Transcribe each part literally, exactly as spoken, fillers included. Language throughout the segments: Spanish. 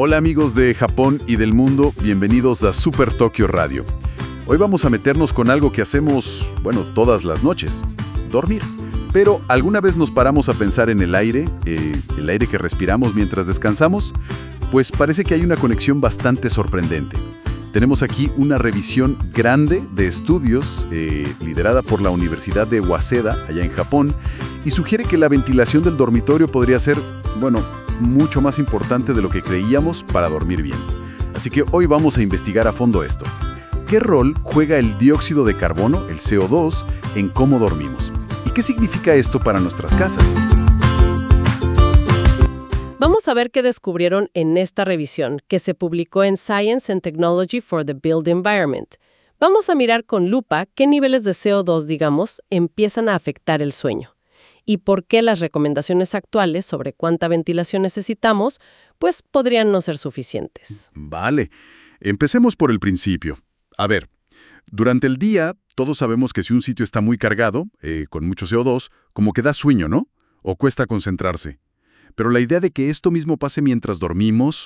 Hola amigos de Japón y del mundo, bienvenidos a Super Tokio Radio. Hoy vamos a meternos con algo que hacemos, bueno, todas las noches, dormir. Pero ¿alguna vez nos paramos a pensar en el aire, eh, el aire que respiramos mientras descansamos? Pues parece que hay una conexión bastante sorprendente. Tenemos aquí una revisión grande de estudios eh, liderada por la Universidad de Waseda, allá en Japón, y sugiere que la ventilación del dormitorio podría ser, bueno, mucho más importante de lo que creíamos para dormir bien. Así que hoy vamos a investigar a fondo esto. ¿Qué rol juega el dióxido de carbono, el C O dos, en cómo dormimos? ¿Y qué significa esto para nuestras casas? Vamos a ver qué descubrieron en esta revisión, que se publicó en Science and Technology for the Built Environment. Vamos a mirar con lupa qué niveles de C O dos, digamos, empiezan a afectar el sueño. Y por qué las recomendaciones actuales sobre cuánta ventilación necesitamos, pues podrían no ser suficientes. Vale, empecemos por el principio. A ver, durante el día todos sabemos que si un sitio está muy cargado, eh, con mucho C O dos, como que da sueño, ¿no? O cuesta concentrarse. Pero la idea de que esto mismo pase mientras dormimos,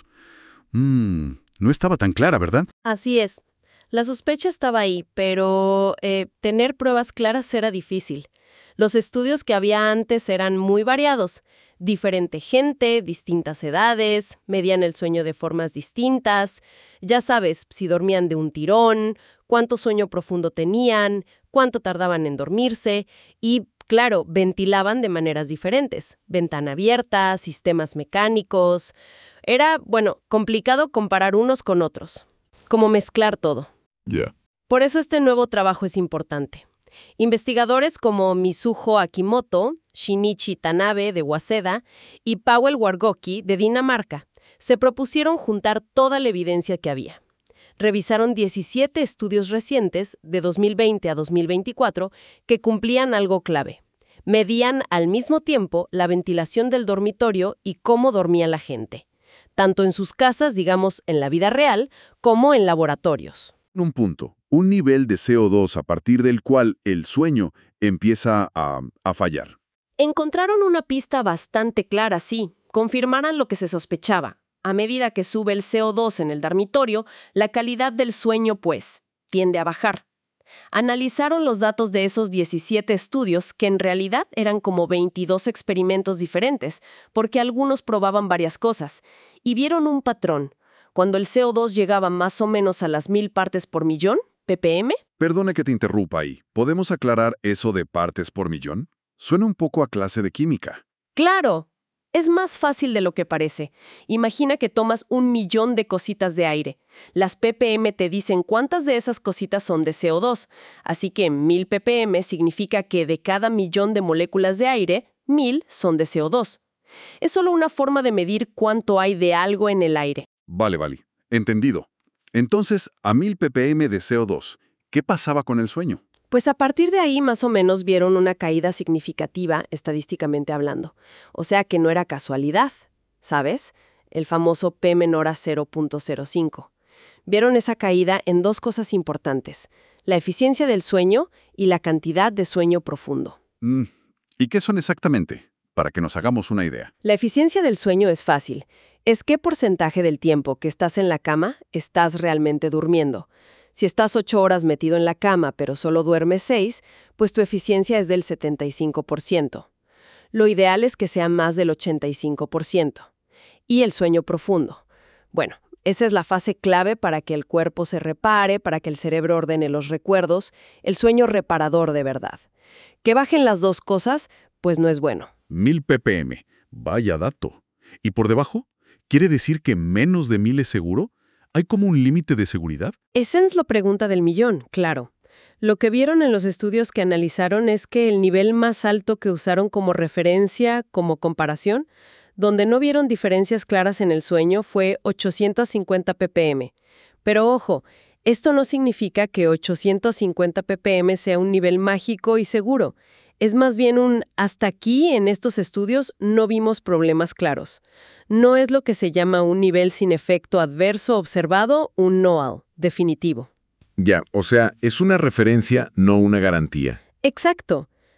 mmm, no estaba tan clara, ¿verdad? Así es. La sospecha estaba ahí, pero eh, tener pruebas claras era difícil. Los estudios que había antes eran muy variados. Diferente gente, distintas edades, medían el sueño de formas distintas. Ya sabes, si dormían de un tirón, cuánto sueño profundo tenían, cuánto tardaban en dormirse y, claro, ventilaban de maneras diferentes. Ventana abierta, sistemas mecánicos. Era, bueno, complicado comparar unos con otros. Como mezclar todo. Ya. Yeah. Por eso este nuevo trabajo es importante. Investigadores como Mizuho Akimoto, Shinichi Tanabe de Waseda y Powell Wargocki de Dinamarca se propusieron juntar toda la evidencia que había. Revisaron diecisiete estudios recientes de dos mil veinte a dos mil veinticuatro que cumplían algo clave. Medían al mismo tiempo la ventilación del dormitorio y cómo dormía la gente, tanto en sus casas, digamos, en la vida real, como en laboratorios. Un punto, un nivel de C O dos a partir del cual el sueño empieza a, a fallar. Encontraron una pista bastante clara, sí. Confirmaran lo que se sospechaba. A medida que sube el C O dos en el dormitorio, la calidad del sueño, pues, tiende a bajar. Analizaron los datos de esos diecisiete estudios, que en realidad eran como veintidós experimentos diferentes, porque algunos probaban varias cosas, y vieron un patrón. Cuando el C O dos llegaba más o menos a las mil partes por millón, ppm. Perdone que te interrumpa ahí. ¿Podemos aclarar eso de partes por millón? Suena un poco a clase de química. ¡Claro! Es más fácil de lo que parece. Imagina que tomas un millón de cositas de aire. Las ppm te dicen cuántas de esas cositas son de C O dos. Así que mil ppm significa que de cada millón de moléculas de aire, mil son de C O dos. Es solo una forma de medir cuánto hay de algo en el aire. Vale, vale. Entendido. Entonces, a mil ppm de C O dos, ¿qué pasaba con el sueño? Pues a partir de ahí más o menos vieron una caída significativa, estadísticamente hablando. O sea que no era casualidad, ¿sabes? El famoso P menor a cero punto cero cinco. Vieron esa caída en dos cosas importantes: la eficiencia del sueño y la cantidad de sueño profundo. Mm, ¿Y qué son exactamente? Para que nos hagamos una idea. La eficiencia del sueño es fácil. Es qué porcentaje del tiempo que estás en la cama estás realmente durmiendo. Si estás ocho horas metido en la cama pero solo duermes seis, pues tu eficiencia es del setenta y cinco por ciento. Lo ideal es que sea más del ochenta y cinco por ciento. Y el sueño profundo. Bueno, esa es la fase clave para que el cuerpo se repare, para que el cerebro ordene los recuerdos, el sueño reparador de verdad. Que bajen las dos cosas, pues no es bueno. Mil ppm. Vaya dato. ¿Y por debajo? ¿Quiere decir que menos de mil es seguro? ¿Hay como un límite de seguridad? Esa es la pregunta del millón, claro. Lo que vieron en los estudios que analizaron es que el nivel más alto que usaron como referencia, como comparación, donde no vieron diferencias claras en el sueño, fue ochocientos cincuenta ppm. Pero ojo, esto no significa que ochocientos cincuenta ppm sea un nivel mágico y seguro. Es más bien un hasta aquí en estos estudios no vimos problemas claros. No es lo que se llama un nivel sin efecto adverso observado, un N O A L, definitivo. Ya, o sea, es una referencia, no una garantía. Exacto.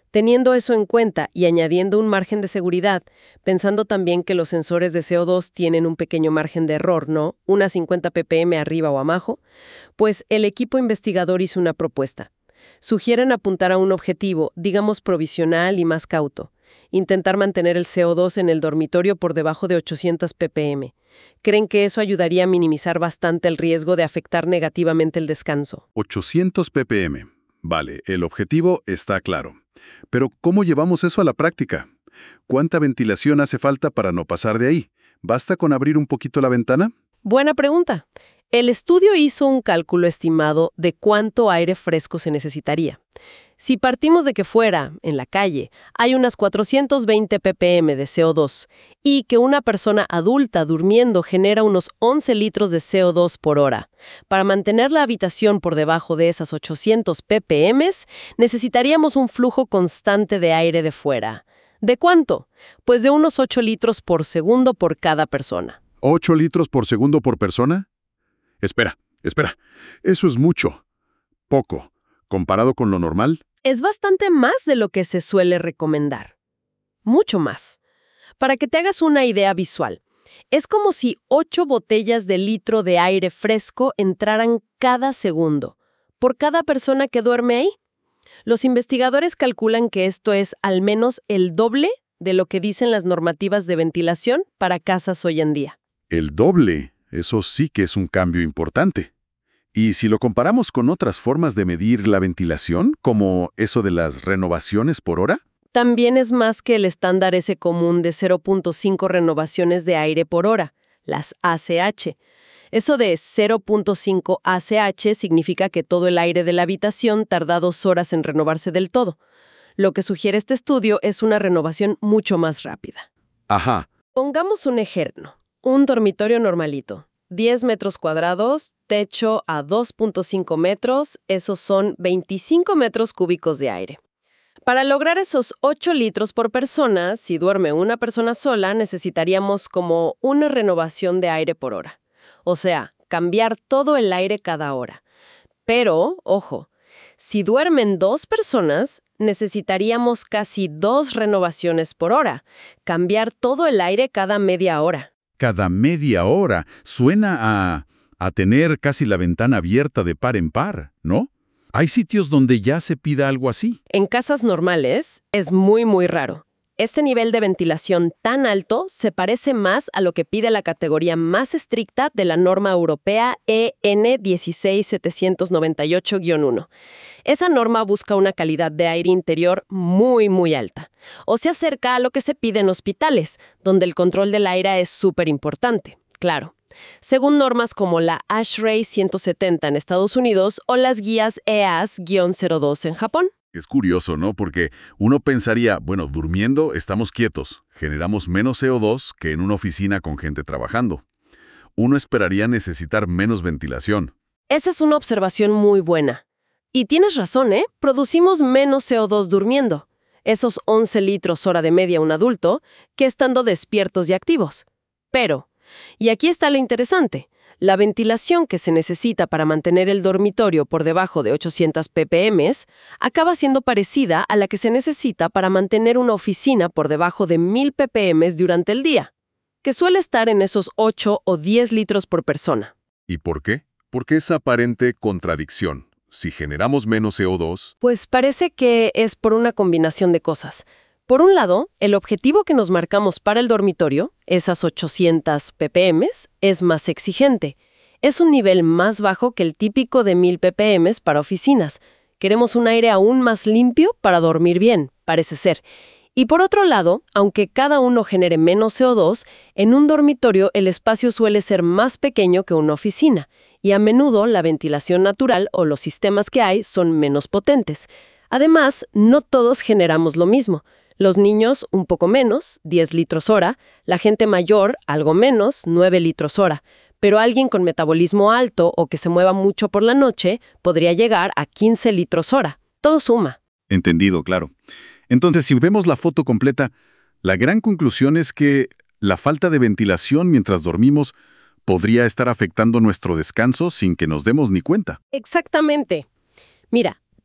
Teniendo eso en cuenta y añadiendo un margen de seguridad, pensando también que los sensores de C O dos tienen un pequeño margen de error, ¿no? Unas cincuenta ppm arriba o abajo, pues el equipo investigador hizo una propuesta. Sugieren apuntar a un objetivo, digamos provisional y más cauto. Intentar mantener el C O dos en el dormitorio por debajo de ochocientos ppm. Creen que eso ayudaría a minimizar bastante el riesgo de afectar negativamente el descanso. ochocientos ppm. Vale, el objetivo está claro. Pero, ¿cómo llevamos eso a la práctica? ¿Cuánta ventilación hace falta para no pasar de ahí? ¿Basta con abrir un poquito la ventana? Buena pregunta. El estudio hizo un cálculo estimado de cuánto aire fresco se necesitaría. Si partimos de que fuera, en la calle, hay unas cuatrocientos veinte ppm de C O dos y que una persona adulta durmiendo genera unos once litros de C O dos por hora, para mantener la habitación por debajo de esas ochocientos ppm, necesitaríamos un flujo constante de aire de fuera. ¿De cuánto? Pues de unos ocho litros por segundo por cada persona. ¿ocho litros por segundo por persona? Espera, espera. Eso es mucho. Poco. ¿Comparado con lo normal? Es bastante más de lo que se suele recomendar. Mucho más. Para que te hagas una idea visual, es como si ocho botellas de litro de aire fresco entraran cada segundo, por cada persona que duerme ahí. Los investigadores calculan que esto es al menos el doble de lo que dicen las normativas de ventilación para casas hoy en día. El doble. Eso sí que es un cambio importante. Y si lo comparamos con otras formas de medir la ventilación, como eso de las renovaciones por hora, también es más que el estándar ese común de cero punto cinco renovaciones de aire por hora, las A C H. Eso de cero punto cinco A C H significa que todo el aire de la habitación tarda dos horas en renovarse del todo. Lo que sugiere este estudio es una renovación mucho más rápida. Ajá. Pongamos un ejemplo. Un dormitorio normalito. diez metros cuadrados, techo a dos punto cinco metros, esos son veinticinco metros cúbicos de aire. Para lograr esos ocho litros por persona, si duerme una persona sola, necesitaríamos como una renovación de aire por hora. O sea, cambiar todo el aire cada hora. Pero, ojo, si duermen dos personas, necesitaríamos casi dos renovaciones por hora, cambiar todo el aire cada media hora. Cada media hora. Suena a, a tener casi la ventana abierta de par en par, ¿no? ¿Hay sitios donde ya se pida algo así? En casas normales es muy, muy raro. Este nivel de ventilación tan alto se parece más a lo que pide la categoría más estricta de la norma europea E N dieciséis setecientos noventa y ocho guión uno. Esa norma busca una calidad de aire interior muy, muy alta. O se acerca a lo que se pide en hospitales, donde el control del aire es súper importante, claro. Según normas como la ASHRAE ciento setenta en Estados Unidos o las guías E A S cero dos en Japón. Es curioso, ¿no? Porque uno pensaría, bueno, durmiendo estamos quietos, generamos menos C O dos que en una oficina con gente trabajando. Uno esperaría necesitar menos ventilación. Esa es una observación muy buena. Y tienes razón, ¿eh? Producimos menos C O dos durmiendo. Esos once litros hora de media un adulto, que estando despiertos y activos. Pero, y aquí está lo interesante, la ventilación que se necesita para mantener el dormitorio por debajo de ochocientos ppm acaba siendo parecida a la que se necesita para mantener una oficina por debajo de mil ppm durante el día, que suele estar en esos ocho o diez litros por persona. ¿Y por qué? Porque esa aparente contradicción. Si generamos menos C O dos... Pues parece que es por una combinación de cosas. Por un lado, el objetivo que nos marcamos para el dormitorio, esas ochocientos ppm, es más exigente. Es un nivel más bajo que el típico de mil ppm para oficinas. Queremos un aire aún más limpio para dormir bien, parece ser. Y por otro lado, aunque cada uno genere menos C O dos, en un dormitorio el espacio suele ser más pequeño que una oficina, y a menudo la ventilación natural o los sistemas que hay son menos potentes. Además, no todos generamos lo mismo. Los niños, un poco menos, diez litros hora, la gente mayor, algo menos, nueve litros hora. Pero alguien con metabolismo alto o que se mueva mucho por la noche podría llegar a quince litros hora. Todo suma. Entendido, claro. Entonces, si vemos la foto completa, la gran conclusión es que la falta de ventilación mientras dormimos podría estar afectando nuestro descanso sin que nos demos ni cuenta. Exactamente. Mira,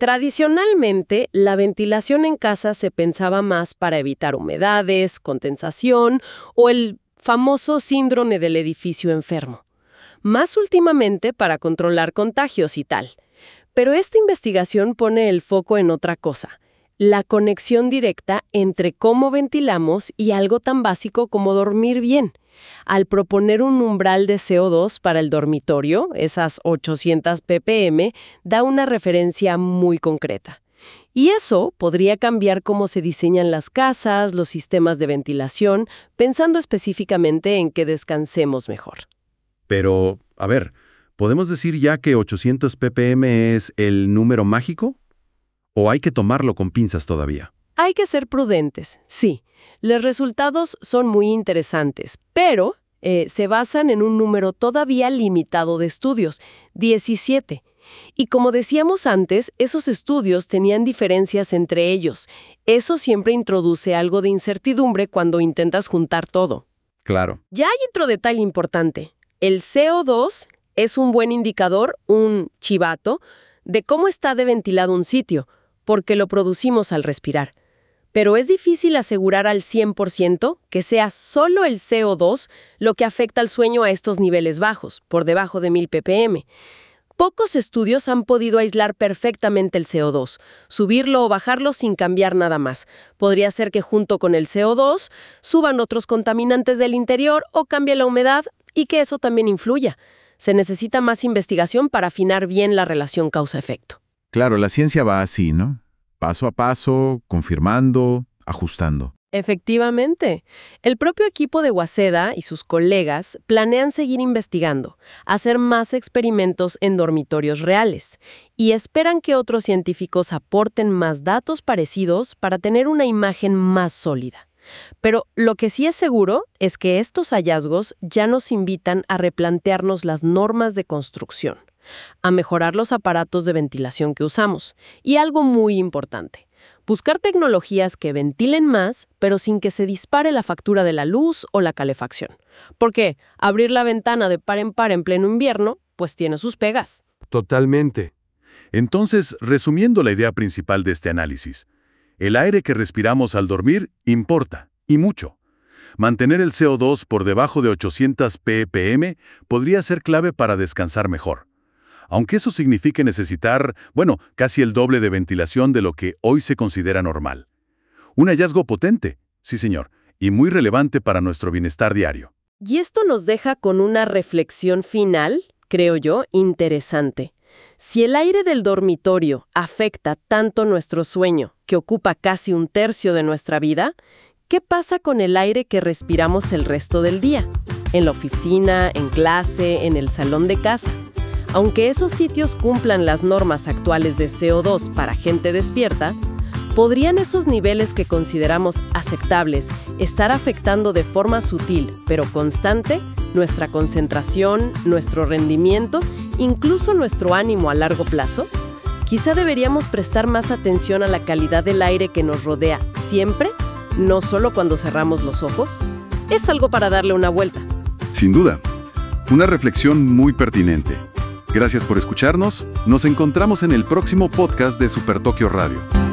Tradicionalmente, la ventilación en casa se pensaba más para evitar humedades, condensación o el famoso síndrome del edificio enfermo. Más últimamente para controlar contagios y tal. Pero esta investigación pone el foco en otra cosa, la conexión directa entre cómo ventilamos y algo tan básico como dormir bien. Al proponer un umbral de C O dos para el dormitorio, esas ochocientos ppm, da una referencia muy concreta. Y eso podría cambiar cómo se diseñan las casas, los sistemas de ventilación, pensando específicamente en que descansemos mejor. Pero, a ver, ¿podemos decir ya que ochocientos ppm es el número mágico? ¿O hay que tomarlo con pinzas todavía? Hay que ser prudentes, sí. Los resultados son muy interesantes, pero eh, se basan en un número todavía limitado de estudios, diecisiete. Y como decíamos antes, esos estudios tenían diferencias entre ellos. Eso siempre introduce algo de incertidumbre cuando intentas juntar todo. Claro. Ya hay otro detalle importante. El C O dos es un buen indicador, un chivato, de cómo está de ventilado un sitio, porque lo producimos al respirar. Pero es difícil asegurar al cien por ciento que sea solo el C O dos lo que afecta al sueño a estos niveles bajos, por debajo de mil ppm. Pocos estudios han podido aislar perfectamente el C O dos, subirlo o bajarlo sin cambiar nada más. Podría ser que junto con el C O dos suban otros contaminantes del interior o cambie la humedad y que eso también influya. Se necesita más investigación para afinar bien la relación causa-efecto. Claro, la ciencia va así, ¿no? Paso a paso, confirmando, ajustando. Efectivamente. El propio equipo de Waseda y sus colegas planean seguir investigando, hacer más experimentos en dormitorios reales y esperan que otros científicos aporten más datos parecidos para tener una imagen más sólida. Pero lo que sí es seguro es que estos hallazgos ya nos invitan a replantearnos las normas de construcción, a mejorar los aparatos de ventilación que usamos y algo muy importante, buscar tecnologías que ventilen más, pero sin que se dispare la factura de la luz o la calefacción. Porque abrir la ventana de par en par en pleno invierno, pues tiene sus pegas. Totalmente. Entonces, resumiendo la idea principal de este análisis, el aire que respiramos al dormir importa, y mucho. Mantener el C O dos por debajo de ochocientos ppm podría ser clave para descansar mejor. Aunque eso signifique necesitar, bueno, casi el doble de ventilación de lo que hoy se considera normal. Un hallazgo potente, sí señor, y muy relevante para nuestro bienestar diario. Y esto nos deja con una reflexión final, creo yo, interesante. Si el aire del dormitorio afecta tanto nuestro sueño, que ocupa casi un tercio de nuestra vida, ¿qué pasa con el aire que respiramos el resto del día? En la oficina, en clase, en el salón de casa. Aunque esos sitios cumplan las normas actuales de C O dos para gente despierta, ¿podrían esos niveles que consideramos aceptables estar afectando de forma sutil, pero constante, nuestra concentración, nuestro rendimiento, incluso nuestro ánimo a largo plazo? Quizá deberíamos prestar más atención a la calidad del aire que nos rodea siempre, no solo cuando cerramos los ojos. Es algo para darle una vuelta. Sin duda, una reflexión muy pertinente. Gracias por escucharnos. Nos encontramos en el próximo podcast de Super Tokio Radio.